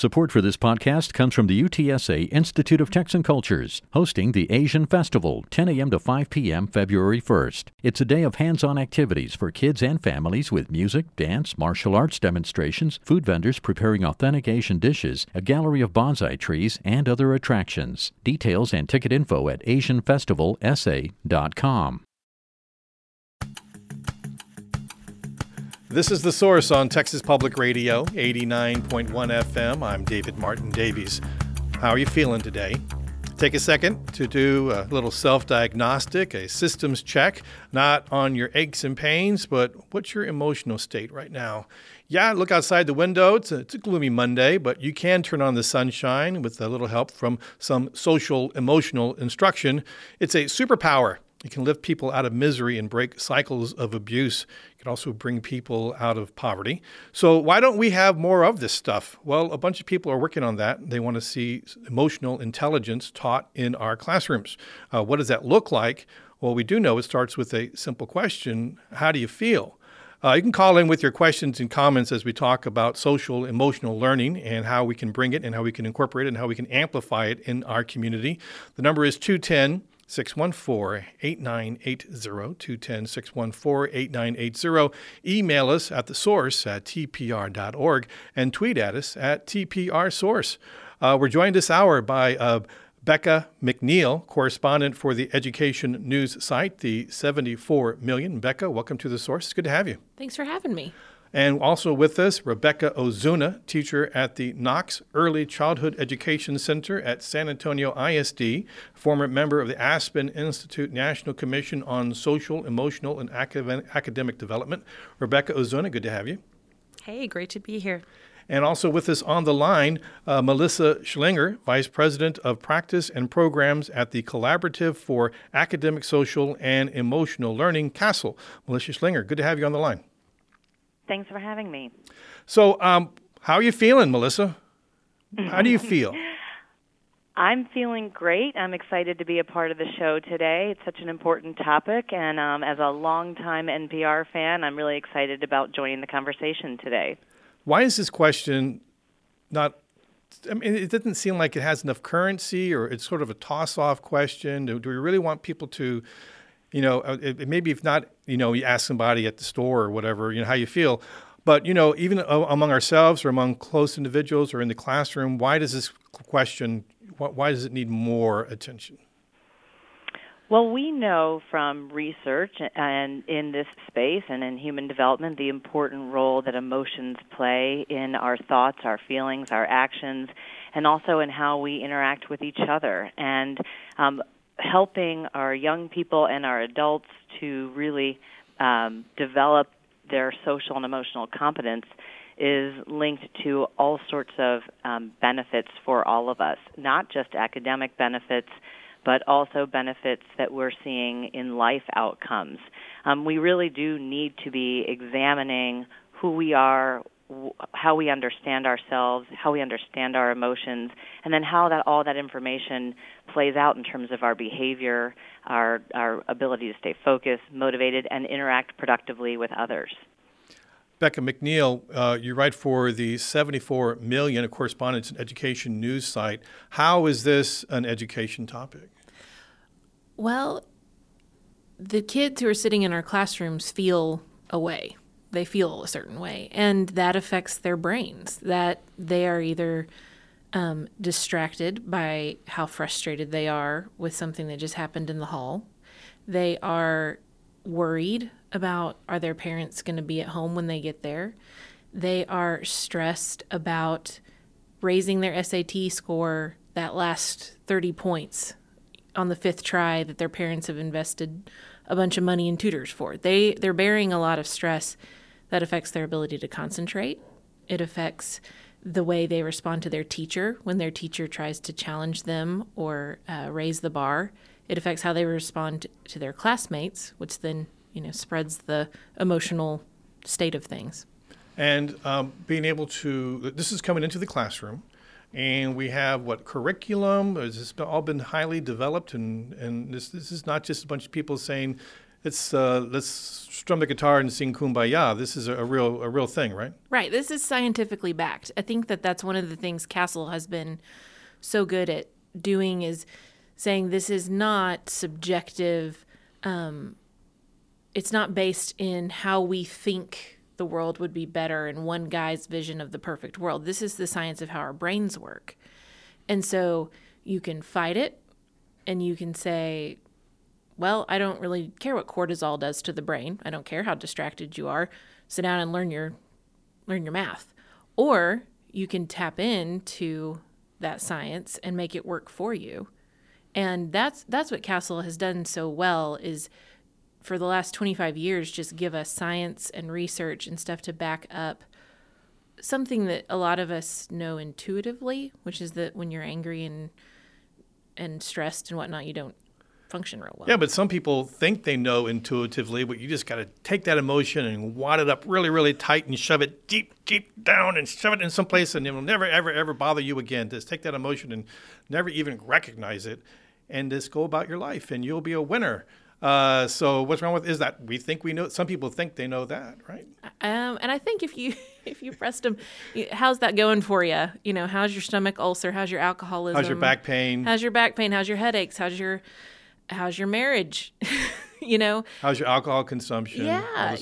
Support for this podcast comes from the UTSA Institute of Texan Cultures, hosting the Asian Festival, 10 a.m. to 5 p.m. February 1st. It's a day of hands-on activities for kids and families with music, dance, martial arts demonstrations, food vendors preparing authentic Asian dishes, a gallery of bonsai trees, and other attractions. Details and ticket info at asianfestivalsa.com. This is The Source on Texas Public Radio, 89.1 FM. I'm David Martin Davies. How are you feeling today? Take a second to do a little self-diagnostic, a systems check, not on your aches and pains, but what's your emotional state right now? Yeah, look outside the window. It's a gloomy Monday, but you can turn on the sunshine with a little help from some social emotional instruction. It's a superpower. It can lift people out of misery and break cycles of abuse. It can also bring people out of poverty. So why don't we have more of this stuff? Well, a bunch of people are working on that. They want to see emotional intelligence taught in our classrooms. What does that look like? Well, we do know it starts with a simple question. How do you feel? You can call in with your questions and comments as we talk about social emotional learning and how we can bring it and how we can incorporate it and how we can amplify it in our community. The number is 210-614-8980, 210-614-8980. Email us at thesource@tpr.org and tweet at us at tprsource. We're joined this hour by Becca McNeil, correspondent for the education news site, the 74 Million. Becca, welcome to The Source. It's good to have you. Thanks for having me. And also with us, Rebecca Ozuna, teacher at the Knox Early Childhood Education Center at San Antonio ISD, former member of the Aspen Institute National Commission on Social, Emotional, and Academic Development. Rebecca Ozuna, good to have you. Hey, great to be here. And also with us on the line, Melissa Schlinger, Vice President of Practice and Programs at the Collaborative for Academic, Social, and Emotional Learning, CASEL. Melissa Schlinger, good to have you on the line. Thanks for having me. So how are you feeling, Melissa? How do you feel? I'm feeling great. I'm excited to be a part of the show today. It's such an important topic, and as a longtime NPR fan, I'm really excited about joining the conversation today. Why is this question not, I mean, it doesn't seem like it has enough currency, or it's sort of a toss-off question. Do we really want people to, maybe if not, you ask somebody at the store or whatever, how you feel. But, even among ourselves or among close individuals or in the classroom, why does this question, why does it need more attention? Well, we know from research and in this space and in human development the important role that emotions play in our thoughts, our feelings, our actions, and also in how we interact with each other. And helping our young people and our adults to really develop their social and emotional competence is linked to all sorts of benefits for all of us, not just academic benefits, but also benefits that we're seeing in life outcomes. We really do need to be examining who we are, how we understand ourselves, how we understand our emotions, and then how all that information plays out in terms of our behavior, our ability to stay focused, motivated, and interact productively with others. Becca McNeil, you write for the 74 Million, a correspondence and education news site. How is this an education topic? Well, the kids who are sitting in our classrooms feel a way. They feel a certain way, and that affects their brains, that they are either distracted by how frustrated they are with something that just happened in the hall. They are worried about, are their parents going to be at home when they get there? They are stressed about raising their SAT score that last 30 points on the fifth try that their parents have invested a bunch of money in tutors for. They're bearing a lot of stress that affects their ability to concentrate. It affects the way they respond to their teacher when their teacher tries to challenge them or raise the bar. It affects how they respond to their classmates, which then, spreads the emotional state of things. And being able to, this is coming into the classroom, and we have curriculum? Has this all been highly developed? And this is not just a bunch of people saying, let's strum the guitar and sing Kumbaya. This is a real thing, right? Right. This is scientifically backed. I think that's one of the things CASEL has been so good at doing, is saying this is not subjective. It's not based in how we think the world would be better in one guy's vision of the perfect world. This is the science of how our brains work. And so you can fight it, and you can say, well, I don't really care what cortisol does to the brain. I don't care how distracted you are. Sit down and learn your math. Or you can tap into that science and make it work for you. And that's what CASEL has done so well, is for the last 25 years just give us science and research and stuff to back up something that a lot of us know intuitively, which is that when you're angry and stressed and whatnot, you don't function real well. Yeah, but some people think they know intuitively, but you just got to take that emotion and wad it up really, really tight and shove it deep down and shove it in some place, and it will never, ever, ever bother you again. Just take that emotion and never even recognize it, and just go about your life, and you'll be a winner. So what's wrong with is that we think we know. Some people think they know that, right? And I think if you pressed them, how's that going for you? How's your stomach ulcer? How's your alcoholism? How's your back pain? How's your back pain? How's your headaches? How's your marriage? How's your alcohol consumption? Yeah,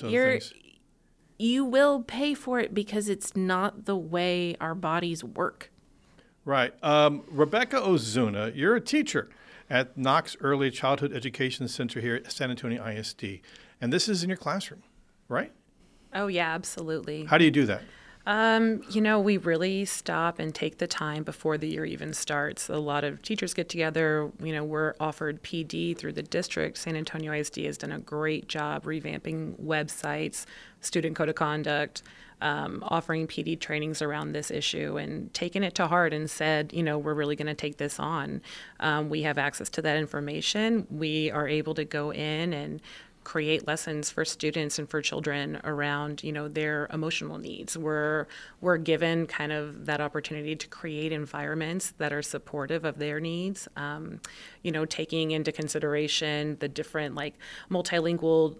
you will pay for it because it's not the way our bodies work. Right. Rebecca Ozuna, you're a teacher at Knox Early Childhood Education Center here at San Antonio ISD. And this is in your classroom, right? Oh, yeah, absolutely. How do you do that? We really stop and take the time before the year even starts. A lot of teachers get together. We're offered PD through the district. San Antonio ISD has done a great job revamping websites, student code of conduct, offering PD trainings around this issue, and taken it to heart and said, we're really going to take this on. We have access to that information. We are able to go in and create lessons for students and for children around, their emotional needs. We're given kind of that opportunity to create environments that are supportive of their needs, taking into consideration the different multilingual,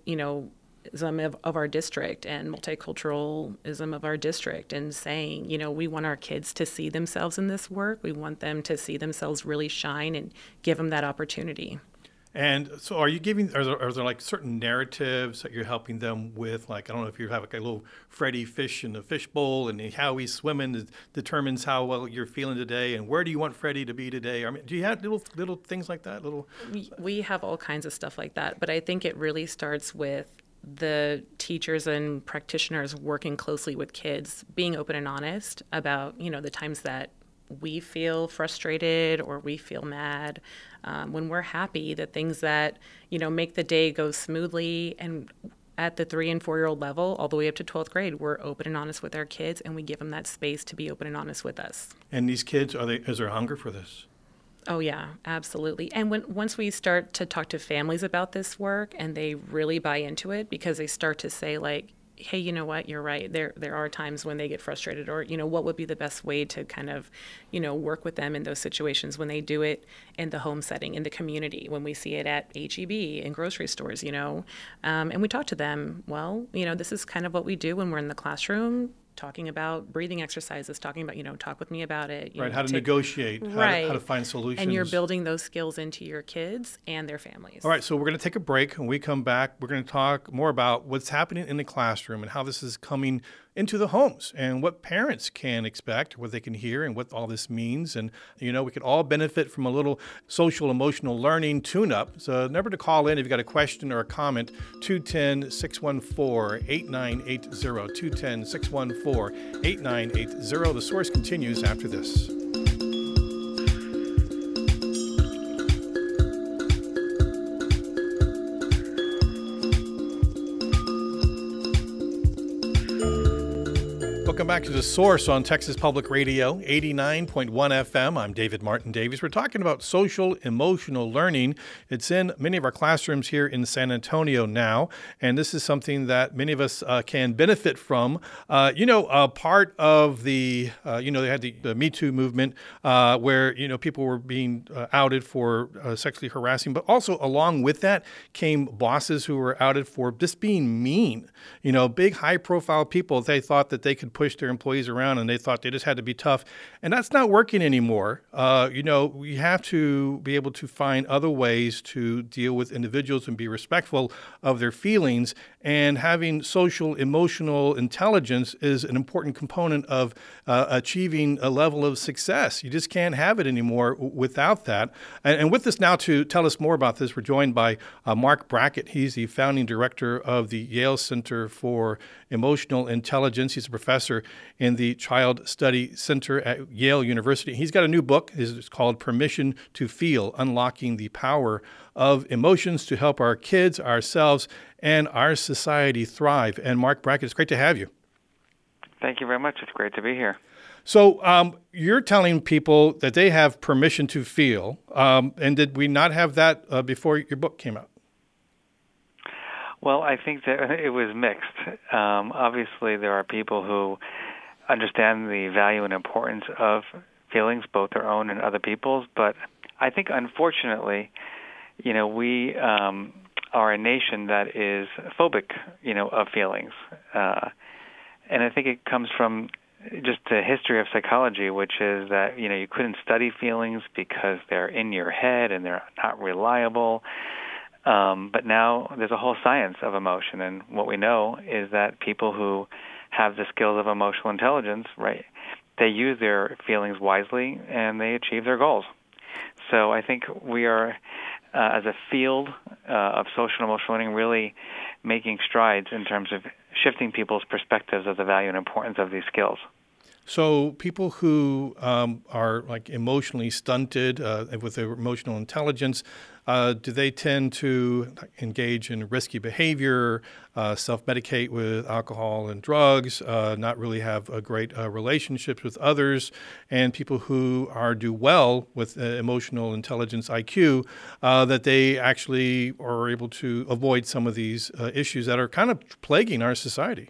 of our district and multiculturalism of our district, and saying, we want our kids to see themselves in this work. We want them to see themselves really shine and give them that opportunity. And so are there certain narratives that you're helping them with? I don't know if you have a little Freddy fish in the fishbowl, and how he's swimming determines how well you're feeling today, and where do you want Freddy to be today? I mean, do you have little things like that? We have all kinds of stuff like that, but I think it really starts with the teachers and practitioners working closely with kids, being open and honest about, the times that we feel frustrated or we feel mad, when we're happy, the things that, make the day go smoothly. And at the 3 and 4 year old level, all the way up to 12th grade, we're open and honest with our kids, and we give them that space to be open and honest with us. And these kids, is there hunger for this? Oh, yeah, absolutely. And once we start to talk to families about this work and they really buy into it, because they start to say, hey, you know what, you're right. There are times when they get frustrated, or, what would be the best way to kind of, work with them in those situations when they do it in the home setting, in the community, when we see it at H-E-B, in grocery stores, and we talk to them, well, this is kind of what we do when we're in the classroom, talking about breathing exercises, talking about, talk with me about it. Right, how to negotiate, how to find solutions. And you're building those skills into your kids and their families. All right, so we're going to take a break. When we come back, we're going to talk more about what's happening in the classroom and how this is coming into the homes, and what parents can expect, what they can hear, and what all this means. And, we could all benefit from a little social emotional learning tune-up. So remember to call in if you've got a question or a comment, 210-614-8980, 210-614-8980. The Source continues after this. Welcome back to The Source on Texas Public Radio, 89.1 FM. I'm David Martin Davies. We're talking about social emotional learning. It's in many of our classrooms here in San Antonio now, and this is something that many of us can benefit from. Part of the, they had the Me Too movement where, people were being outed for sexually harassing, but also along with that came bosses who were outed for just being mean. Big high-profile people, they thought that they could push their employees around and they thought they just had to be tough. And that's not working anymore. We have to be able to find other ways to deal with individuals and be respectful of their feelings. And having social emotional intelligence is an important component of achieving a level of success. You just can't have it anymore without that. And with us now to tell us more about this, we're joined by Mark Brackett. He's the founding director of the Yale Center for Emotional Intelligence. He's a professor in the Child Study Center at Yale University. He's got a new book. It's called Permission to Feel: Unlocking the Power of Emotions to Help Our Kids, Ourselves, and Our Society Thrive. And Mark Brackett, it's great to have you. Thank you very much. It's great to be here. So you're telling people that they have permission to feel, and did we not have that before your book came out? Well, I think that it was mixed. Obviously, there are people who understand the value and importance of feelings, both their own and other people's. But I think, unfortunately, we are a nation that is phobic, of feelings. And I think it comes from just the history of psychology, which is that, you couldn't study feelings because they're in your head and they're not reliable. But now there's a whole science of emotion, and what we know is that people who have the skills of emotional intelligence, right, they use their feelings wisely and they achieve their goals. So I think we are, as a field of social emotional learning, really making strides in terms of shifting people's perspectives of the value and importance of these skills. So people who are like emotionally stunted with their emotional intelligence, do they tend to engage in risky behavior, self-medicate with alcohol and drugs, not really have a great relationships with others? And people who do well with emotional intelligence IQ, that they actually are able to avoid some of these issues that are kind of plaguing our society?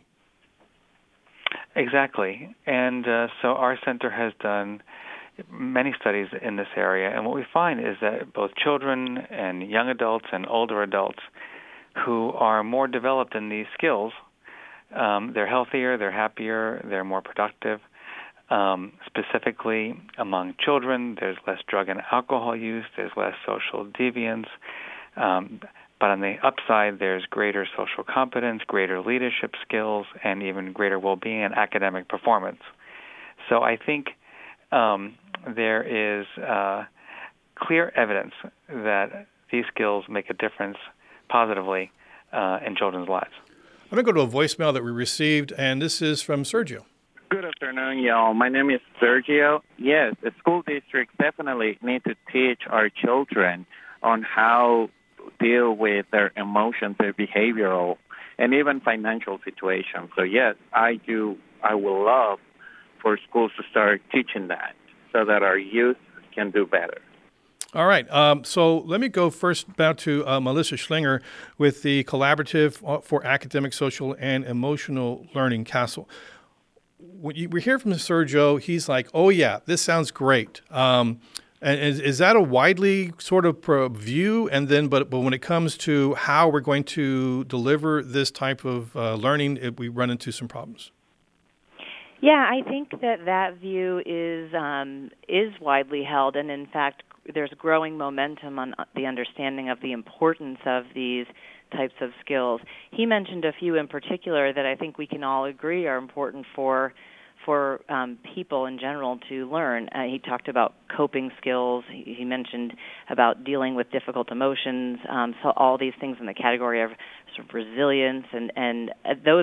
Exactly. And so our center has done many studies in this area, and what we find is that both children and young adults and older adults who are more developed in these skills, they're healthier, they're happier, they're more productive. Specifically among children, there's less drug and alcohol use, there's less social deviance. But on the upside, there's greater social competence, greater leadership skills, and even greater well-being and academic performance. So I think there is clear evidence that these skills make a difference positively in children's lives. I'm going to go to a voicemail that we received, and this is from Sergio. Good afternoon, y'all. My name is Sergio. Yes, the school districts definitely need to teach our children on how deal with their emotions, their behavioral, and even financial situations. So yes, I would love for schools to start teaching that so that our youth can do better. All right. So let me go first back to Melissa Schlinger with the Collaborative for Academic, Social, and Emotional Learning, CASEL. When we hear from Sergio, he's like, oh, yeah, this sounds great. And is that a widely sort of view? And then, but when it comes to how we're going to deliver this type of learning, we run into some problems. Yeah, I think that view is widely held, and in fact, there's growing momentum on the understanding of the importance of these types of skills. He mentioned a few in particular that I think we can all agree are important for people in general to learn. He talked about coping skills. He mentioned about dealing with difficult emotions. So all these things in the category of sort of resilience, and those are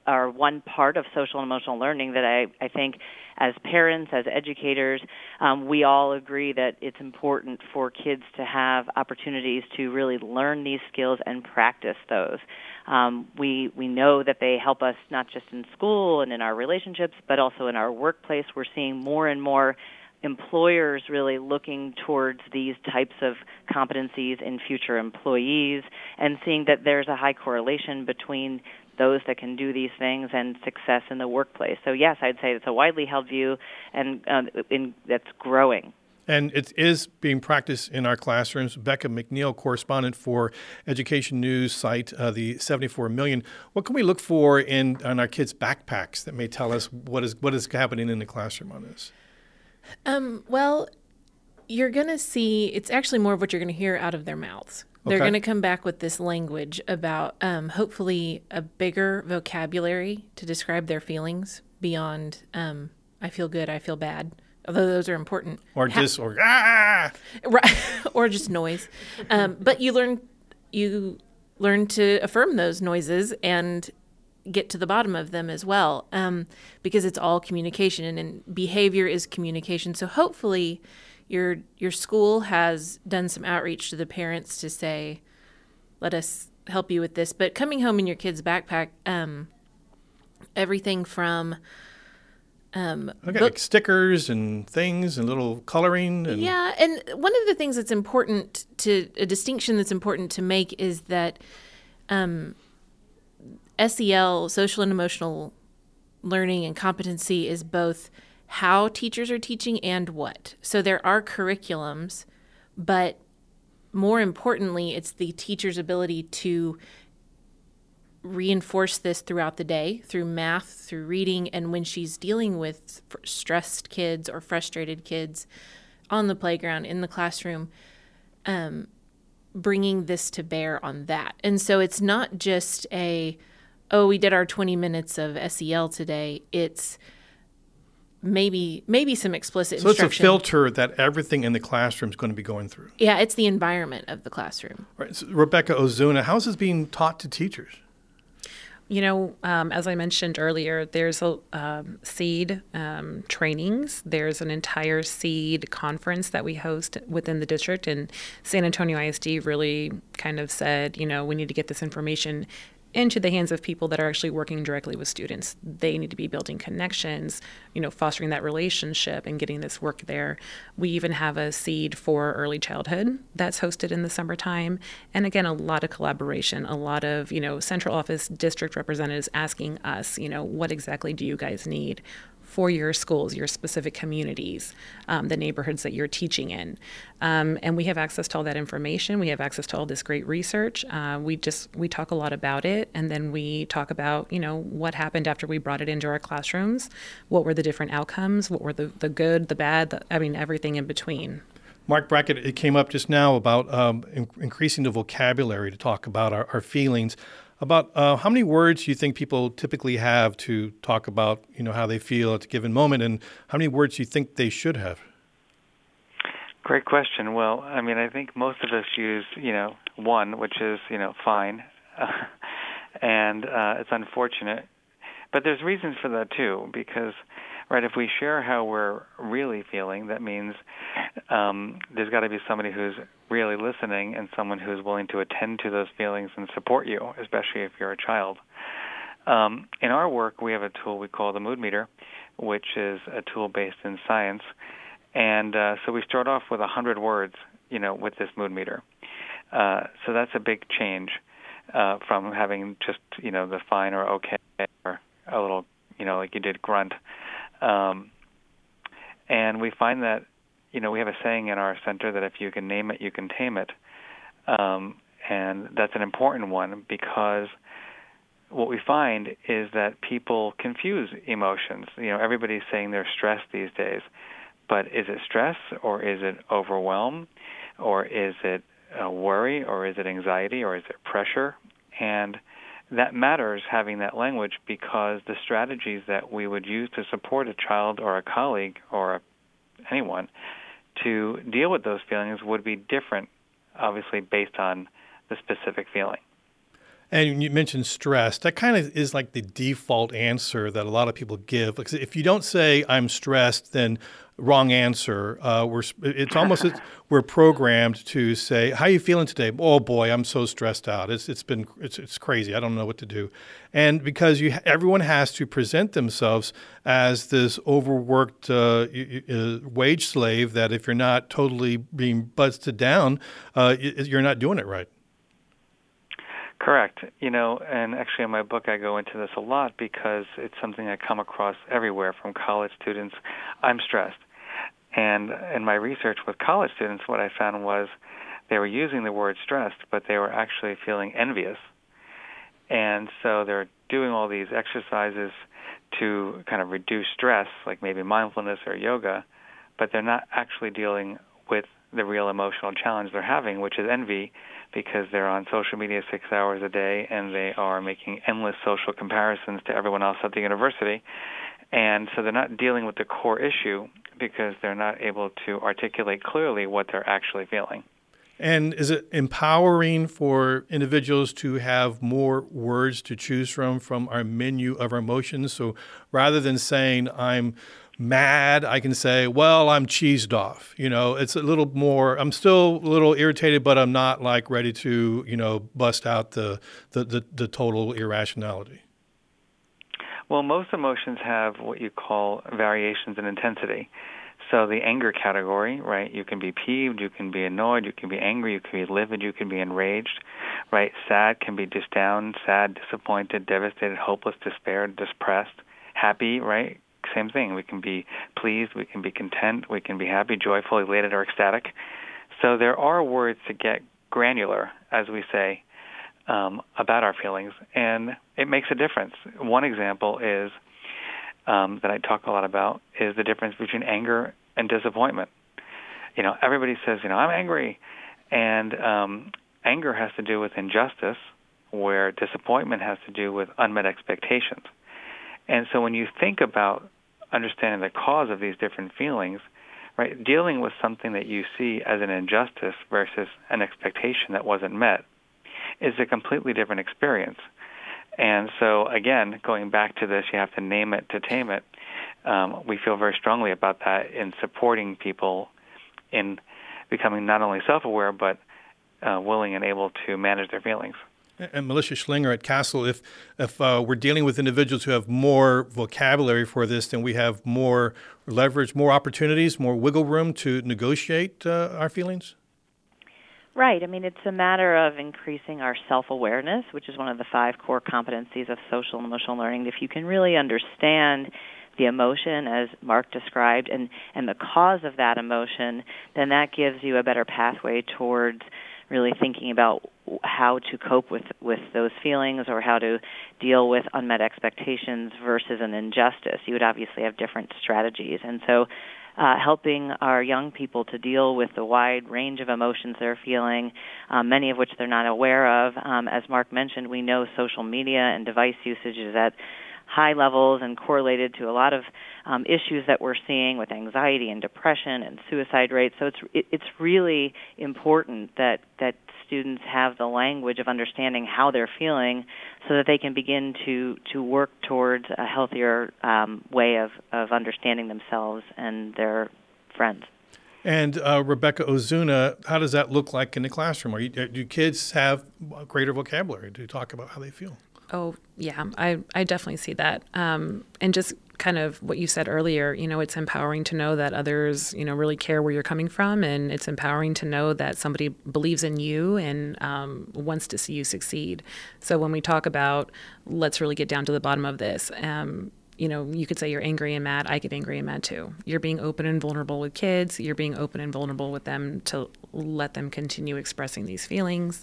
are one part of social and emotional learning that I think as parents, as educators, we all agree that it's important for kids to have opportunities to really learn these skills and practice those. We know that they help us not just in school and in our relationships, but also in our workplace. We're seeing more and more employers really looking towards these types of competencies in future employees and seeing that there's a high correlation between those that can do these things and success in the workplace. So yes, I'd say it's a widely held view and that's growing. And it is being practiced in our classrooms. Becca McNeil, correspondent for Education News site, the 74 Million. What can we look for on our kids' backpacks that may tell us what is happening in the classroom on this? Well, you're going to see, it's actually more of what you're going to hear out of their mouths. They're going to come back with this language about hopefully a bigger vocabulary to describe their feelings beyond I feel good, I feel bad, although those are important. Or right, or just noise. But you learn to affirm those noises and get to the bottom of them as well, because it's all communication and behavior is communication. So hopefully your school has done some outreach to the parents to say, let us help you with this. But coming home in your kid's backpack, everything from like stickers and things and little coloring. And yeah, and one of the things that's important a distinction that's important to make is that SEL, social and emotional learning and competency, is both how teachers are teaching and what. So there are curriculums, but more importantly, it's the teacher's ability to reinforce this throughout the day through math, through reading, and when she's dealing with stressed kids or frustrated kids on the playground, in the classroom, bringing this to bear on that. And so it's not just we did our 20 minutes of SEL today. It's maybe some explicit instruction. So it's a filter that everything in the classroom is going to be going through. Yeah, it's the environment of the classroom. Right. So Rebecca Ozuna, how is this being taught to teachers? As I mentioned earlier, there's SEED trainings. There's an entire SEED conference that we host within the district, and San Antonio ISD really kind of said, we need to get this information into the hands of people that are actually working directly with students. They need to be building connections, fostering that relationship and getting this work there. We even have a SEED for early childhood that's hosted in the summertime. And again, a lot of collaboration, a lot of, central office district representatives asking us, what exactly do you guys need for your schools, your specific communities, the neighborhoods that you're teaching in. And we have access to all that information. We have access to all this great research. We talk a lot about it, and then we talk about, what happened after we brought it into our classrooms, what were the different outcomes, what were the good, the bad, everything in between. Mark Brackett, it came up just now about increasing the vocabulary to talk about our feelings. About how many words do you think people typically have to talk about, how they feel at a given moment, and how many words do you think they should have? Great question. Well, I think most of us use, one, which is, fine, and it's unfortunate. But there's reasons for that, too, because, right, if we share how we're really feeling, that means there's got to be somebody who's really listening and someone who's willing to attend to those feelings and support you, especially if you're a child. In our work, we have a tool we call the Mood Meter, which is a tool based in science. And so we start off with 100 words, with this Mood Meter. So that's a big change from having just, the fine or okay or a little, like you did, grunt. And we find that, we have a saying in our center that if you can name it, you can tame it. And that's an important one because what we find is that people confuse emotions. Everybody's saying they're stressed these days. But is it stress, or is it overwhelm, or is it worry, or is it anxiety, or is it pressure? And that matters, having that language, because the strategies that we would use to support a child or a colleague or anyone to deal with those feelings would be different, obviously, based on the specific feeling. And you mentioned stress. That kind of is like the default answer that a lot of people give. Because if you don't say I'm stressed, then wrong answer. We're programmed to say, "How are you feeling today?" "Oh boy, I'm so stressed out. It's crazy. I don't know what to do." And because everyone has to present themselves as this overworked wage slave, that if you're not totally being busted down, you're not doing it right. Correct. And actually in my book I go into this a lot because it's something I come across everywhere from college students. I'm stressed. And in my research with college students, what I found was they were using the word stressed, but they were actually feeling envious. And so they're doing all these exercises to kind of reduce stress, like maybe mindfulness or yoga, but they're not actually dealing with the real emotional challenge they're having, which is envy, because they're on social media 6 hours a day and they are making endless social comparisons to everyone else at the university. And so they're not dealing with the core issue because they're not able to articulate clearly what they're actually feeling. And is it empowering for individuals to have more words to choose from our menu of our emotions? So rather than saying I'm mad, I can say, well, I'm cheesed off. It's a little more, I'm still a little irritated, but I'm not like ready to, bust out the total irrationality. Well, most emotions have what you call variations in intensity. So the anger category, right, you can be peeved, you can be annoyed, you can be angry, you can be livid, you can be enraged, right? Sad can be just down, sad, disappointed, devastated, hopeless, despair, depressed. Happy, right? Same thing. We can be pleased, we can be content, we can be happy, joyful, elated, or ecstatic. So there are words to get granular, as we say, about our feelings, and it makes a difference. One example is that I talk a lot about is the difference between anger and disappointment. Everybody says, I'm angry, and anger has to do with injustice, where disappointment has to do with unmet expectations. And so when you think about understanding the cause of these different feelings, right, dealing with something that you see as an injustice versus an expectation that wasn't met is a completely different experience. And so, again, going back to this, you have to name it to tame it. We feel very strongly about that in supporting people in becoming not only self-aware, but willing and able to manage their feelings. And Militia Schlinger at Castle, if we're dealing with individuals who have more vocabulary for this, then we have more leverage, more opportunities, more wiggle room to negotiate our feelings? Right. I mean, it's a matter of increasing our self-awareness, which is one of the 5 core competencies of social and emotional learning. If you can really understand the emotion, as Mark described, and the cause of that emotion, then that gives you a better pathway towards really thinking about how to cope with those feelings or how to deal with unmet expectations versus an injustice. You would obviously have different strategies. And so helping our young people to deal with the wide range of emotions they're feeling, many of which they're not aware of. As Mark mentioned, we know social media and device usage is at high levels and correlated to a lot of issues that we're seeing with anxiety and depression and suicide rates. So it's really important that students have the language of understanding how they're feeling so that they can begin to work towards a healthier way of understanding themselves and their friends. And Rebecca Ozuna, how does that look like in the classroom? Do kids have greater vocabulary to talk about how they feel? Oh, yeah, I definitely see that. And just kind of what you said earlier, it's empowering to know that others, really care where you're coming from. And it's empowering to know that somebody believes in you and wants to see you succeed. So when we talk about, let's really get down to the bottom of this, you could say you're angry and mad. I get angry and mad too. You're being open and vulnerable with kids. You're being open and vulnerable with them to let them continue expressing these feelings.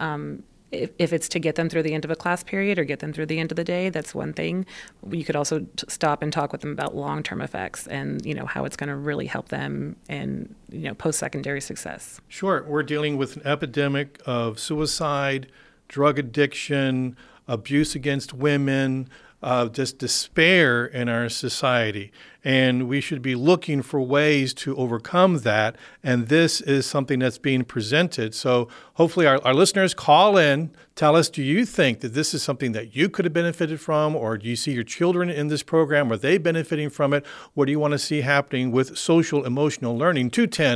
If it's to get them through the end of a class period or get them through the end of the day, that's one thing. You could also stop and talk with them about long-term effects and, how it's going to really help them in, post-secondary success. Sure. We're dealing with an epidemic of suicide, drug addiction, abuse against women, just despair in our society. And we should be looking for ways to overcome that. And this is something that's being presented. So hopefully our listeners call in, tell us, do you think that this is something that you could have benefited from? Or do you see your children in this program? Are they benefiting from it? What do you want to see happening with social emotional learning?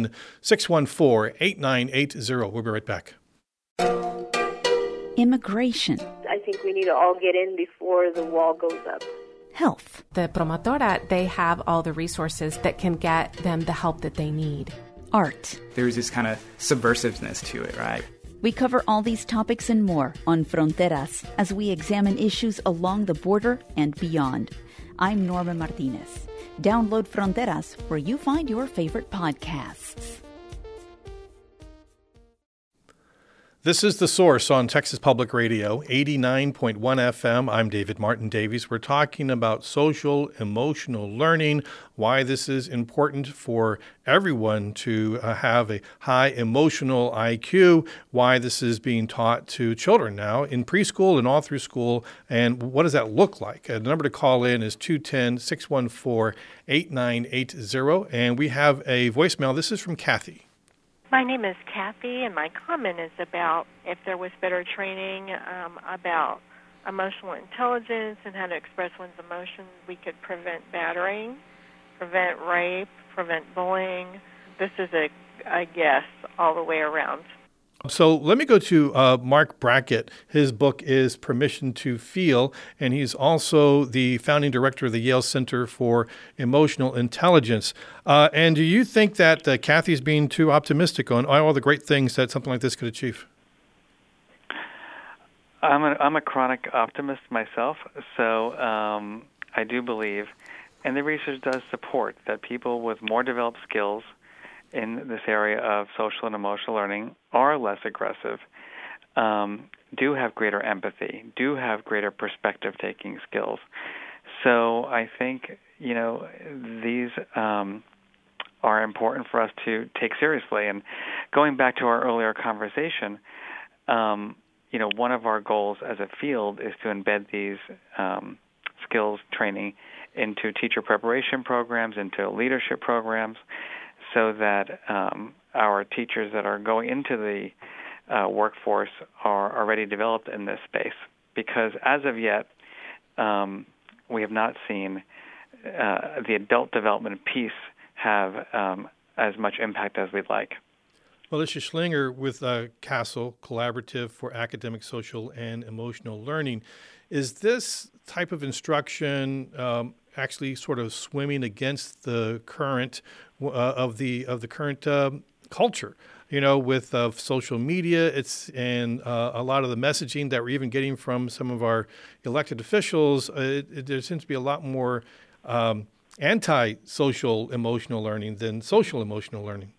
210-614-8980. We'll be right back. Immigration. I think we need to all get in before the wall goes up. Health. The promotora, they have all the resources that can get them the help that they need. Art. There's this kind of subversiveness to it, right? We cover all these topics and more on Fronteras as we examine issues along the border and beyond. I'm Norma Martinez. Download Fronteras where you find your favorite podcasts. This is The Source on Texas Public Radio, 89.1 FM. I'm David Martin Davies. We're talking about social emotional learning, why this is important for everyone to have a high emotional IQ, why this is being taught to children now in preschool and all through school, and what does that look like? The number to call in is 210-614-8980, and we have a voicemail. This is from Kathy. My name is Kathy, and my comment is about if there was better training about emotional intelligence and how to express one's emotions, we could prevent battering, prevent rape, prevent bullying. This is a guess all the way around. So let me go to Mark Brackett. His book is Permission to Feel, and he's also the founding director of the Yale Center for Emotional Intelligence. And do you think that Kathy's being too optimistic on all the great things that something like this could achieve? I'm a chronic optimist myself, so I do believe, and the research does support, that people with more developed skills in this area of social and emotional learning are less aggressive, do have greater empathy, do have greater perspective-taking skills. So I think, these are important for us to take seriously. And going back to our earlier conversation, one of our goals as a field is to embed these skills training into teacher preparation programs, into leadership programs, so that our teachers that are going into the workforce are already developed in this space. Because as of yet, we have not seen the adult development piece have as much impact as we'd like. Melissa Schlinger with CASEL, Collaborative for Academic, Social, and Emotional Learning. Is this type of instruction actually sort of swimming against the current of the current culture? With social media, and a lot of the messaging that we're even getting from some of our elected officials. There seems to be a lot more anti-social emotional learning than social emotional learning.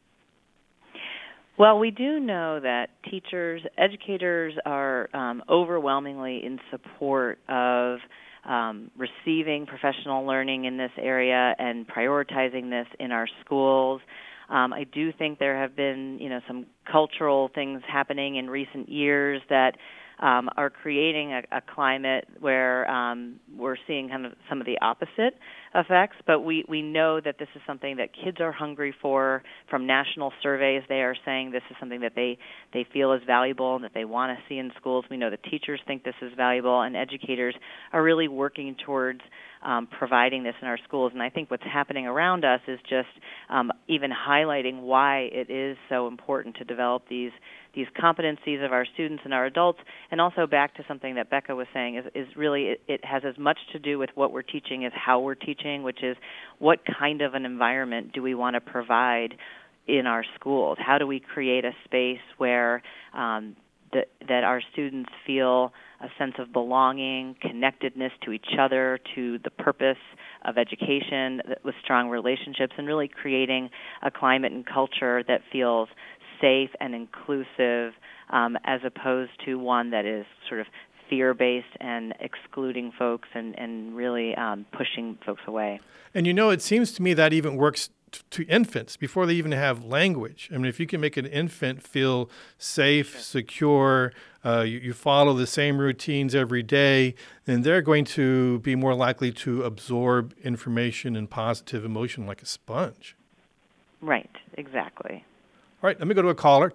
Well, we do know that educators are overwhelmingly in support of receiving professional learning in this area and prioritizing this in our schools. I do think there have been, some cultural things happening in recent years that are creating a climate where we're seeing kind of some of the opposite effects. But we know that this is something that kids are hungry for. From national surveys, they are saying this is something that they feel is valuable and that they want to see in schools. We know that teachers think this is valuable, and educators are really working towards providing this in our schools. And I think what's happening around us is just even highlighting why it is so important to develop these competencies of our students and our adults. And also back to something that Becca was saying is really it has as much to do with what we're teaching as how we're teaching, which is what kind of an environment do we want to provide in our schools? How do we create a space where that our students feel a sense of belonging, connectedness to each other, to the purpose of education with strong relationships, and really creating a climate and culture that feels safe and inclusive, as opposed to one that is sort of fear-based and excluding folks and really pushing folks away. And it seems to me that even works to infants before they even have language. I mean, if you can make an infant feel safe, secure, you follow the same routines every day, then they're going to be more likely to absorb information and positive emotion like a sponge. Right, exactly. All right, let me go to a caller,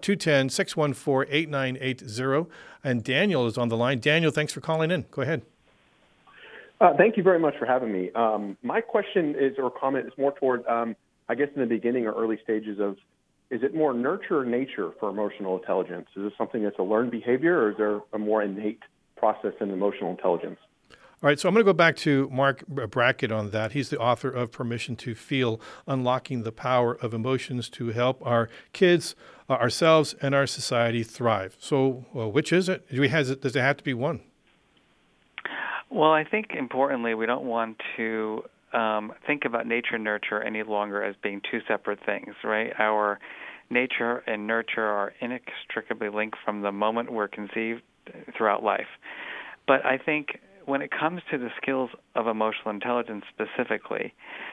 210-614-8980. And Daniel is on the line. Daniel, thanks for calling in. Go ahead. Thank you very much for having me. My question or comment is more toward, I guess, in the beginning or early stages of, is it more nurture or nature for emotional intelligence? Is this something that's a learned behavior, or is there a more innate process in emotional intelligence? All right, so I'm going to go back to Mark Brackett on that. He's the author of Permission to Feel, Unlocking the Power of Emotions to Help Our Kids, Ourselves, and Our Society Thrive. So which is it? Does it have to be one? Well, I think importantly, we don't want to think about nature and nurture any longer as being two separate things, right? Our nature and nurture are inextricably linked from the moment we're conceived throughout life. But I think when it comes to the skills of emotional intelligence specifically,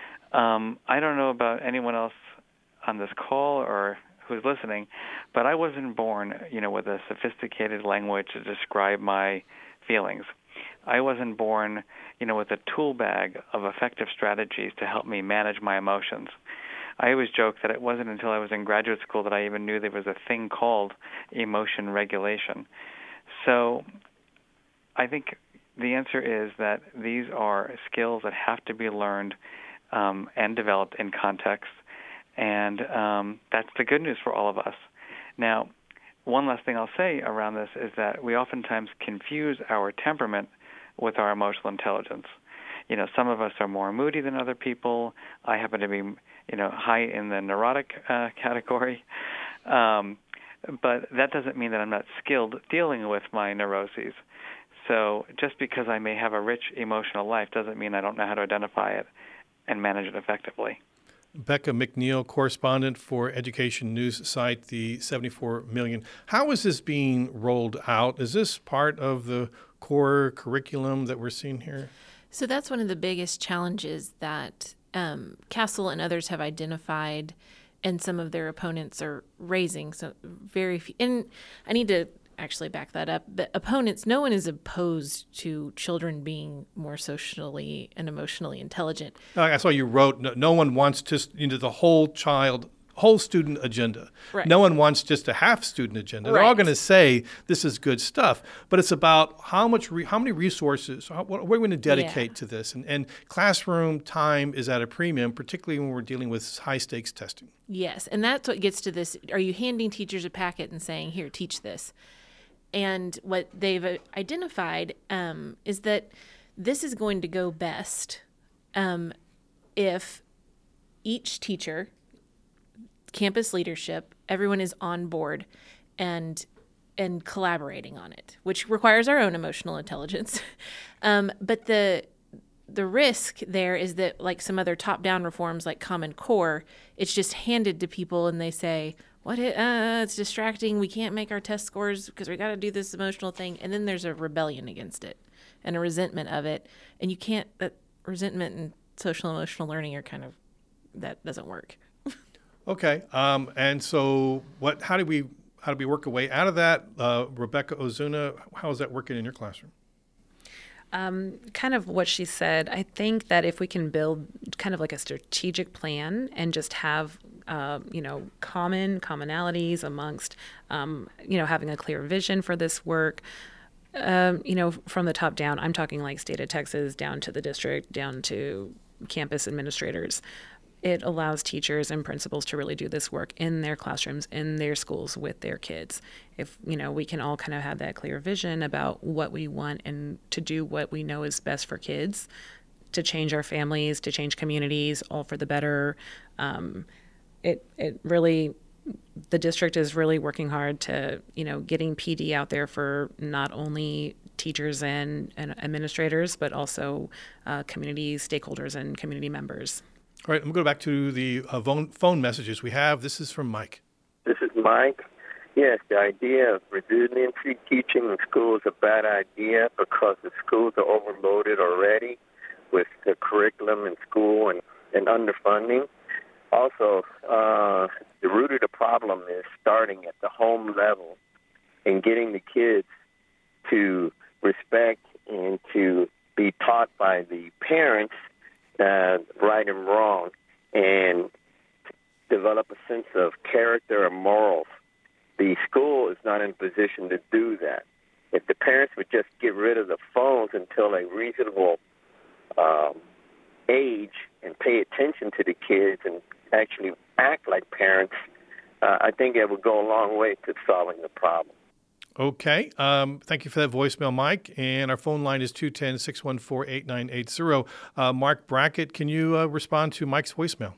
I don't know about anyone else on this call or who's listening, but I wasn't born, with a sophisticated language to describe my feelings. I wasn't born, with a tool bag of effective strategies to help me manage my emotions. I always joke that it wasn't until I was in graduate school that I even knew there was a thing called emotion regulation. So I think the answer is that these are skills that have to be learned and developed in context, and that's the good news for all of us. Now, one last thing I'll say around this is that we oftentimes confuse our temperament with our emotional intelligence. Some of us are more moody than other people. I happen to be, high in the neurotic category. But that doesn't mean that I'm not skilled dealing with my neuroses. So just because I may have a rich emotional life doesn't mean I don't know how to identify it and manage it effectively. Becca McNeil, correspondent for education news site, the 74 Million. How is this being rolled out? Is this part of the core curriculum that we're seeing here? So that's one of the biggest challenges that Castle and others have identified, and some of their opponents are raising. So very few, and I need to actually back that up. But opponents, no one is opposed to children being more socially and emotionally intelligent. I saw you wrote, no one wants just the whole student agenda. Right. No one wants just a half student agenda. They're Right. all going to say this is good stuff, but it's about how many resources, what are we going to dedicate to this? And classroom time is at a premium, particularly when we're dealing with high stakes testing. Yes, and that's what gets to this. Are you handing teachers a packet and saying, here, teach this? And what they've identified is that this is going to go best if each teacher, campus leadership, everyone is on board and collaborating on it, which requires our own emotional intelligence. But the risk there is that, like some other top-down reforms like Common Core, it's just handed to people and they say, it's distracting. We can't make our test scores because we got to do this emotional thing. And then there's a rebellion against it and a resentment of it. And you can't, that resentment and social emotional learning are that doesn't work. Okay. And so how do we work a way out of that? Rebecca Ozuna, how is that working in your classroom? Kind of what she said. I think that if we can build kind of like a strategic plan and just have, commonalities amongst, having a clear vision for this work, from the top down, I'm talking like state of Texas down to the district, down to campus administrators. It allows teachers and principals to really do this work in their classrooms, in their schools with their kids. If, we can all kind of have that clear vision about what we want and to do what we know is best for kids, to change our families, to change communities, all for the better. It really, the district is really working hard to, getting PD out there for not only teachers and administrators, but also community stakeholders and community members. All right, I'm going to go back to the phone messages we have. This is from Mike. This is Mike. Yes, the idea of redundancy teaching in school is a bad idea because the schools are overloaded already with the curriculum in school and underfunding. Also, the root of the problem is starting at the home level and getting the kids to respect and to be taught by the parents right and wrong, and develop a sense of character and morals. The school is not in a position to do that. If the parents would just get rid of the phones until a reasonable age and pay attention to the kids and actually act like parents, I think it would go a long way to solving the problem. Okay. Thank you for that voicemail, Mike. And our phone line is 210-614-8980. Mark Brackett, can you respond to Mike's voicemail?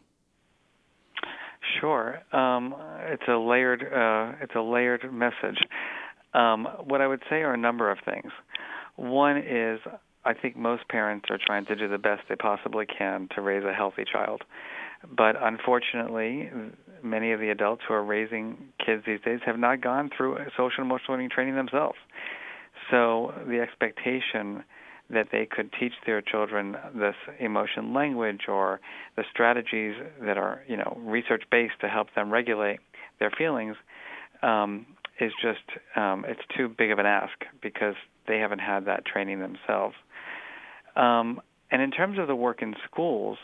Sure. It's a layered message. What I would say are a number of things. One is, I think most parents are trying to do the best they possibly can to raise a healthy child. But unfortunately, many of the adults who are raising kids these days have not gone through social and emotional learning training themselves. So the expectation that they could teach their children this emotion language or the strategies that are, research-based to help them regulate their feelings is just, it's too big of an ask because they haven't had that training themselves. And in terms of the work in schools,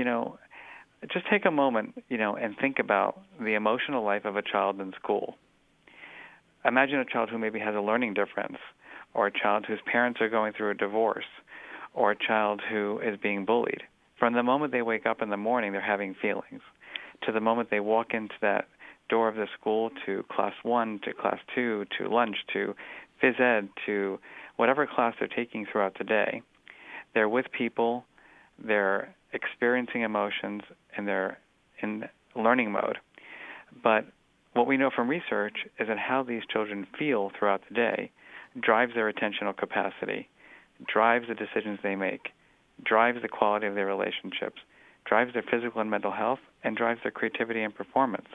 just take a moment, and think about the emotional life of a child in school. Imagine a child who maybe has a learning difference, or a child whose parents are going through a divorce, or a child who is being bullied. From the moment they wake up in the morning, they're having feelings, to the moment they walk into that door of the school, to class 1, to class 2, to lunch, to phys ed, to whatever class they're taking throughout the day. They're with people, they're experiencing emotions, and they're in learning mode. But what we know from research is that how these children feel throughout the day drives their attentional capacity, drives the decisions they make, drives the quality of their relationships, drives their physical and mental health, and drives their creativity and performance.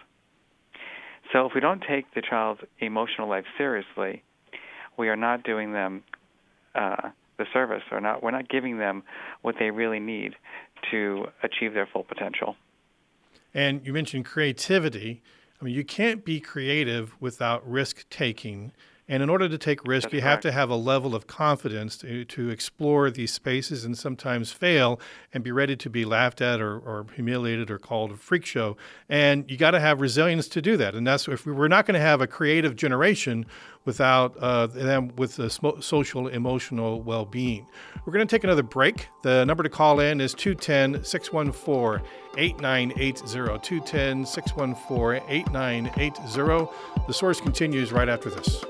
So if we don't take the child's emotional life seriously, we are not doing them the service, or we're not giving them what they really need to achieve their full potential. And you mentioned creativity. I mean, you can't be creative without risk-taking. And in order to take risk, you have to have a level of confidence to explore these spaces and sometimes fail and be ready to be laughed at or humiliated or called a freak show. And you got to have resilience to do that. And that's if we're not going to have a creative generation without them with the social, emotional well-being. We're going to take another break. The number to call in is 210-614-8980, 210-614-8980. The Source continues right after this.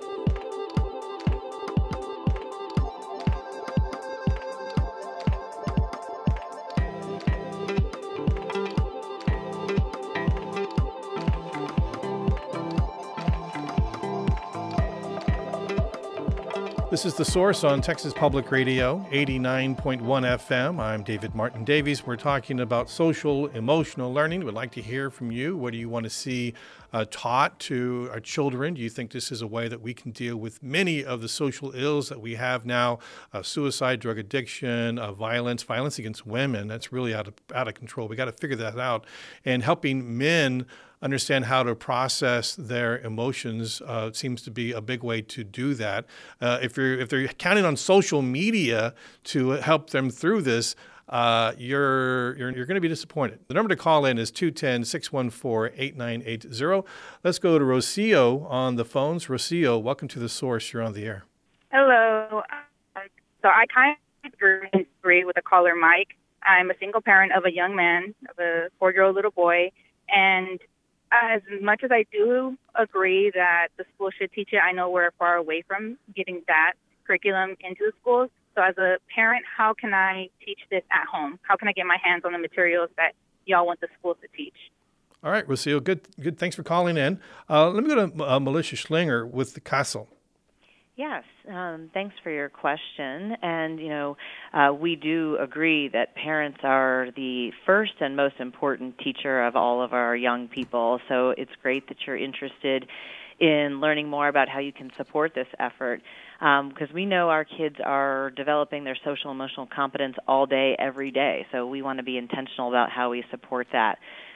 This is The Source on Texas Public Radio, 89.1 FM. I'm David Martin Davies. We're talking about social emotional learning. We'd like to hear from you. What do you want to see taught to our children? Do you think this is a way that we can deal with many of the social ills that we have now? Suicide, drug addiction, violence against women. That's really out of control. We got to figure that out. And helping men understand how to process their emotions seems to be a big way to do that. If they're counting on social media to help them through this, you're going to be disappointed. The number to call in is 210-614-8980. Let's go to Rocio on the phones. Rocio, welcome to The Source. You're on the air. Hello. So I kind of agree with the caller, Mike. I'm a single parent of a young man, of a 4-year-old little boy, and as much as I do agree that the school should teach it, I know we're far away from getting that curriculum into the schools. So as a parent, how can I teach this at home? How can I get my hands on the materials that y'all want the schools to teach? All right, Rocio, good. Thanks for calling in. Let me go to Melissa Schlinger with the Castle. Yes, thanks for your question. And, we do agree that parents are the first and most important teacher of all of our young people. So it's great that you're interested in learning more about how you can support this effort, because we know our kids are developing their social emotional competence all day, every day. So we want to be intentional about how we support that.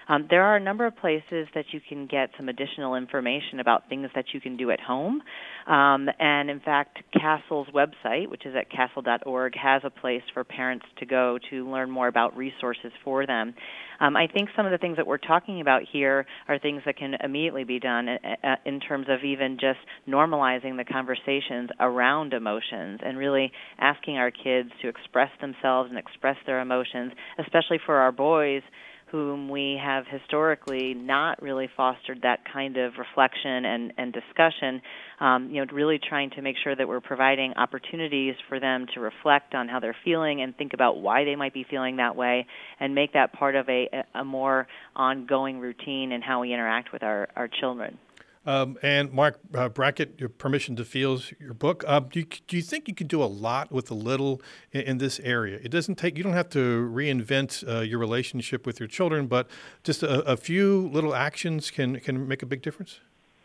There are a number of places that you can get some additional information about things that you can do at home. And in fact, CASEL's website, which is at casel.org, has a place for parents to go to learn more about resources for them. I think some of the things that we're talking about here are things that can immediately be done in terms of even just normalizing the conversations around emotions and really asking our kids to express themselves and express their emotions, especially for our boys, whom we have historically not really fostered that kind of reflection and discussion, really trying to make sure that we're providing opportunities for them to reflect on how they're feeling and think about why they might be feeling that way and make that part of a more ongoing routine in how we interact with our children. And Mark Brackett, your Permission to Feel's your book. Do you think you can do a lot with a little in this area? It doesn't take, you don't have to reinvent your relationship with your children, but just a few little actions can make a big difference?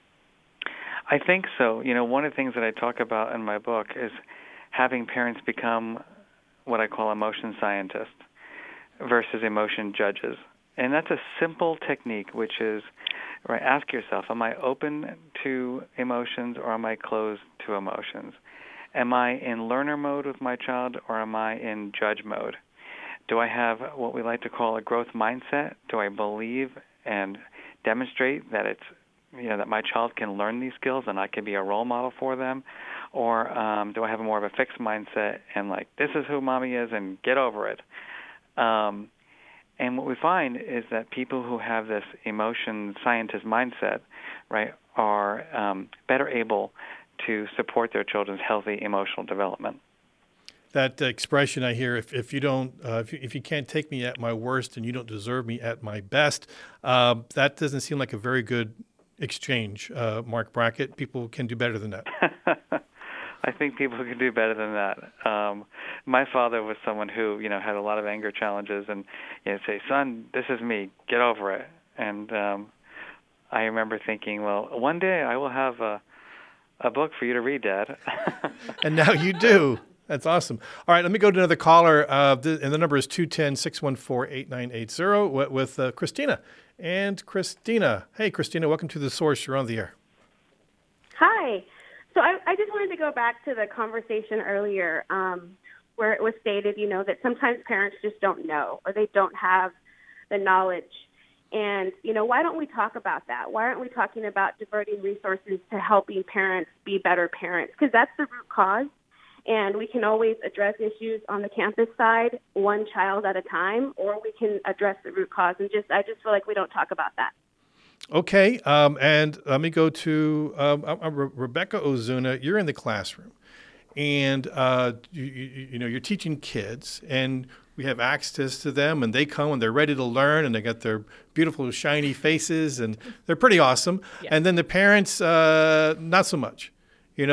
I think so. One of the things that I talk about in my book is having parents become what I call emotion scientists versus emotion judges. And that's a simple technique, which is, right, ask yourself, am I open to emotions or am I closed to emotions? Am I in learner mode with my child or am I in judge mode? Do I have what we like to call a growth mindset? Do I believe and demonstrate that it's, that my child can learn these skills and I can be a role model for them? Or do I have more of a fixed mindset and this is who mommy is and get over it? And what we find is that people who have this emotion scientist mindset, right, are better able to support their children's healthy emotional development. That expression I hear, if you can't take me at my worst and you don't deserve me at my best, that doesn't seem like a very good exchange, Mark Brackett. People can do better than that. I think people can do better than that. My father was someone who, had a lot of anger challenges and, say, son, this is me, get over it. And I remember thinking, well, one day I will have a book for you to read, Dad. And now you do. That's awesome. All right, let me go to another caller, and the number is 210-614-8980 with Christina. And Christina. Hey, Christina, welcome to The Source. You're on the air. Hi. So I just wanted to go back to the conversation earlier where it was stated, that sometimes parents just don't know or they don't have the knowledge. And, why don't we talk about that? Why aren't we talking about diverting resources to helping parents be better parents? Because that's the root cause. And we can always address issues on the campus side, one child at a time, or we can address the root cause. And I just feel like we don't talk about that. Okay, and let me go to Rebecca Ozuna. You're in the classroom, and you're teaching kids, and we have access to them, and they come and they're ready to learn, and they got their beautiful shiny faces, and they're pretty awesome. Yeah. And then the parents, not so much. They've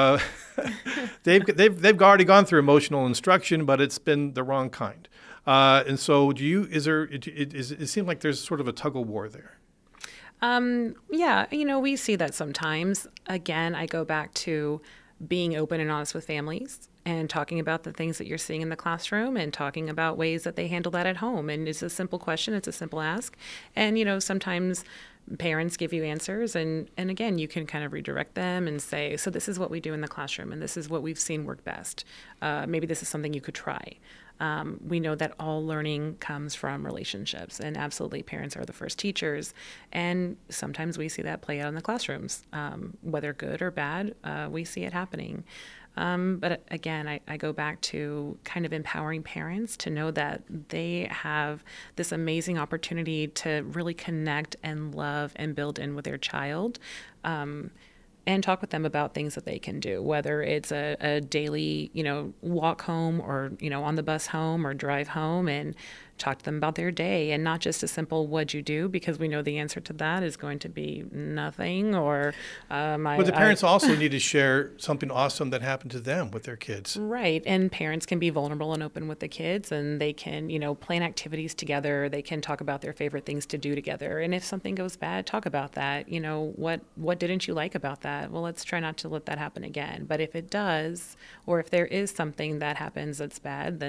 already gone through emotional instruction, but it's been the wrong kind. And so, it seems like there's sort of a tug of war there. Yeah, we see that sometimes. Again, I go back to being open and honest with families and talking about the things that you're seeing in the classroom and talking about ways that they handle that at home. And it's a simple question. It's a simple ask. And, sometimes parents give you answers and again, you can kind of redirect them and say, so this is what we do in the classroom and this is what we've seen work best. Maybe this is something you could try. We know that all learning comes from relationships, and absolutely parents are the first teachers. And sometimes we see that play out in the classrooms, whether good or bad, we see it happening. But again, I go back to kind of empowering parents to know that they have this amazing opportunity to really connect and love and build in with their child. And talk with them about things that they can do, whether it's a daily, walk home or, on the bus home or drive home, and talk to them about their day, and not just a simple "what'd you do?" because we know the answer to that is going to be nothing. Or but the parents also need to share something awesome that happened to them with their kids. Right, and parents can be vulnerable and open with the kids, and they can, plan activities together. They can talk about their favorite things to do together, and if something goes bad, talk about that. What didn't you like about that? Well, let's try not to let that happen again. But if it does, or if there is something that happens that's bad, then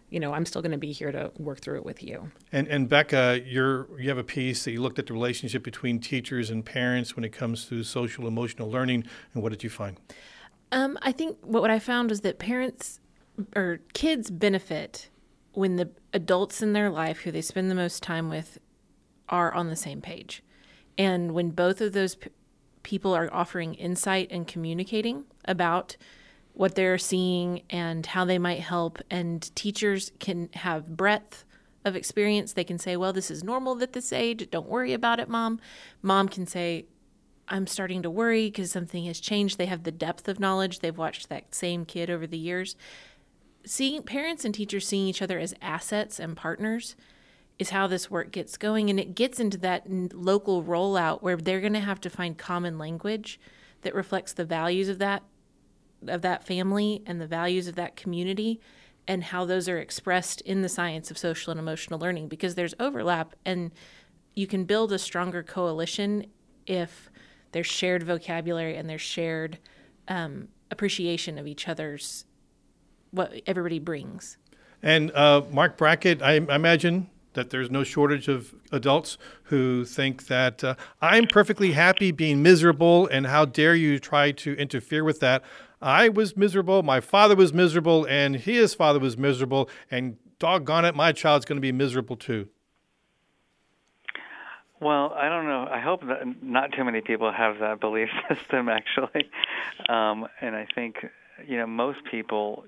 I'm still going to be here to work through it with you. And Becca, you have a piece that you looked at the relationship between teachers and parents when it comes to social emotional learning. And what did you find? I think what I found was that parents or kids benefit when the adults in their life who they spend the most time with are on the same page. And when both of those people are offering insight and communicating about what they're seeing and how they might help, and teachers can have breadth of experience. They can say, well, this is normal at this age. Don't worry about it, Mom. Mom can say, I'm starting to worry because something has changed. They have the depth of knowledge. They've watched that same kid over the years. Seeing parents and teachers seeing each other as assets and partners is how this work gets going. And it gets into that local rollout where they're going to have to find common language that reflects the values of that family and the values of that community, and how those are expressed in the science of social and emotional learning, because there's overlap, and you can build a stronger coalition if there's shared vocabulary and there's shared appreciation of each other's, what everybody brings. And Mark Brackett, I imagine that there's no shortage of adults who think that I'm perfectly happy being miserable, and how dare you try to interfere with that. I was miserable, my father was miserable, and his father was miserable, and doggone it, my child's going to be miserable too. Well, I don't know. I hope that not too many people have that belief system, actually. And I think, most people,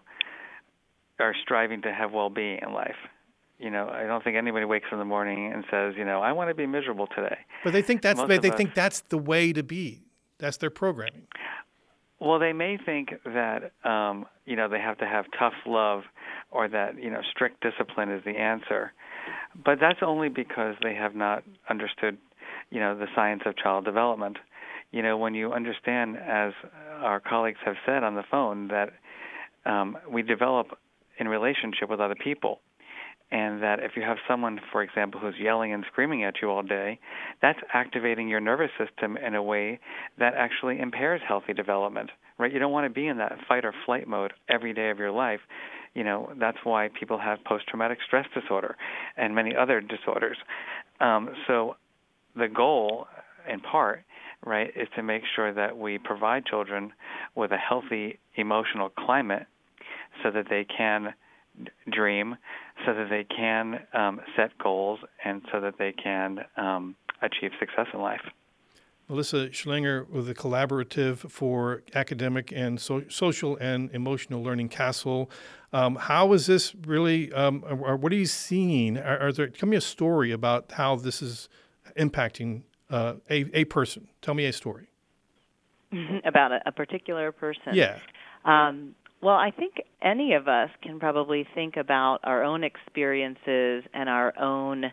are striving to have well-being in life. I don't think anybody wakes up in the morning and says, I want to be miserable today. But they think that's the way to be. That's their programming. Well, they may think that, they have to have tough love, or that, strict discipline is the answer. But that's only because they have not understood, the science of child development. When you understand, as our colleagues have said on the phone, that we develop in relationship with other people. And that if you have someone, for example, who's yelling and screaming at you all day, that's activating your nervous system in a way that actually impairs healthy development, right? You don't want to be in that fight or flight mode every day of your life. That's why people have post-traumatic stress disorder and many other disorders. So the goal, in part, right, is to make sure that we provide children with a healthy emotional climate so that they can dream, so that they can set goals, and so that they can achieve success in life. Melissa Schlinger with the Collaborative for Academic and Social and Emotional Learning, CASEL. How is this really, or what are you seeing? Tell me a story about how this is impacting a person. Tell me a story. About a particular person? Yeah. Well, I think any of us can probably think about our own experiences and our own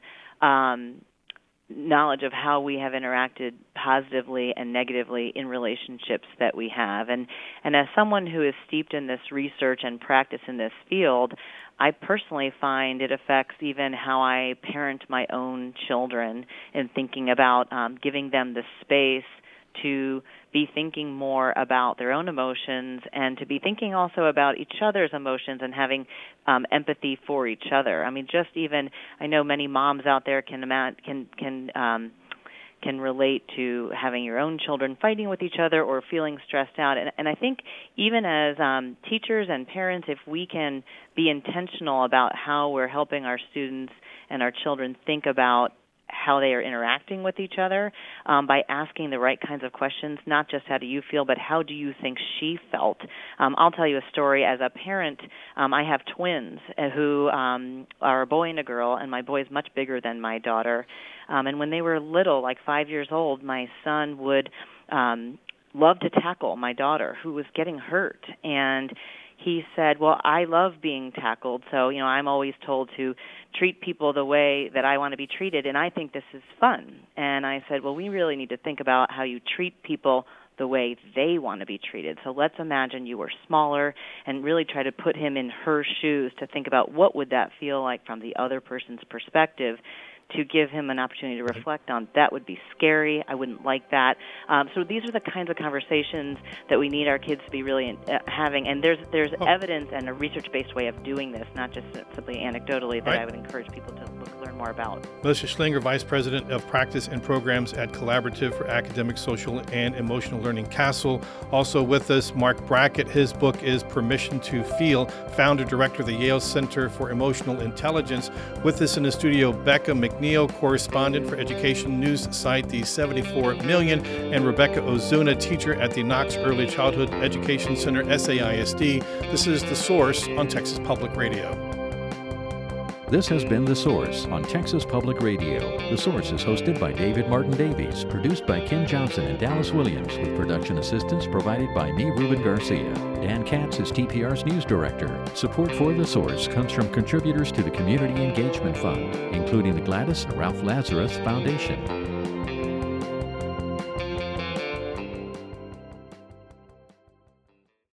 knowledge of how we have interacted positively and negatively in relationships that we have. And as someone who is steeped in this research and practice in this field, I personally find it affects even how I parent my own children, in thinking about giving them the space to be thinking more about their own emotions, and to be thinking also about each other's emotions and having empathy for each other. I mean, just even, I know many moms out there can relate to having your own children fighting with each other or feeling stressed out. And I think even as teachers and parents, if we can be intentional about how we're helping our students and our children think about how they are interacting with each other, by asking the right kinds of questions, not just how do you feel, but how do you think she felt. I'll tell you a story. As a parent, I have twins who are a boy and a girl, and my boy is much bigger than my daughter. And when they were little, like 5 years old, my son would love to tackle my daughter, who was getting hurt. And he said, well, I love being tackled, so, I'm always told to treat people the way that I want to be treated, and I think this is fun. And I said, well, we really need to think about how you treat people the way they want to be treated. So let's imagine you were smaller and really try to put him in her shoes to think about what would that feel like from the other person's perspective, to give him an opportunity to reflect on. That would be scary. I wouldn't like that. So these are the kinds of conversations that we need our kids to be really having. And there's evidence and a research-based way of doing this, not just simply anecdotally, that I would encourage people to learn more about. Melissa Schlinger, Vice President of Practice and Programs at Collaborative for Academic, Social, and Emotional Learning, CASEL. Also with us, Mark Brackett. His book is Permission to Feel, founder, director of the Yale Center for Emotional Intelligence. With us in the studio, Becca McNeil, correspondent for education news site The 74 Million, and Rebecca Ozuna, teacher at the Knox Early Childhood Education Center, SAISD. This is The Source on Texas Public Radio. This has been The Source on Texas Public Radio. The Source is hosted by David Martin Davies, produced by Ken Johnson and Dallas Williams, with production assistance provided by me, Ruben Garcia. Dan Katz is TPR's news director. Support for The Source comes from contributors to the Community Engagement Fund, including the Gladys and Ralph Lazarus Foundation.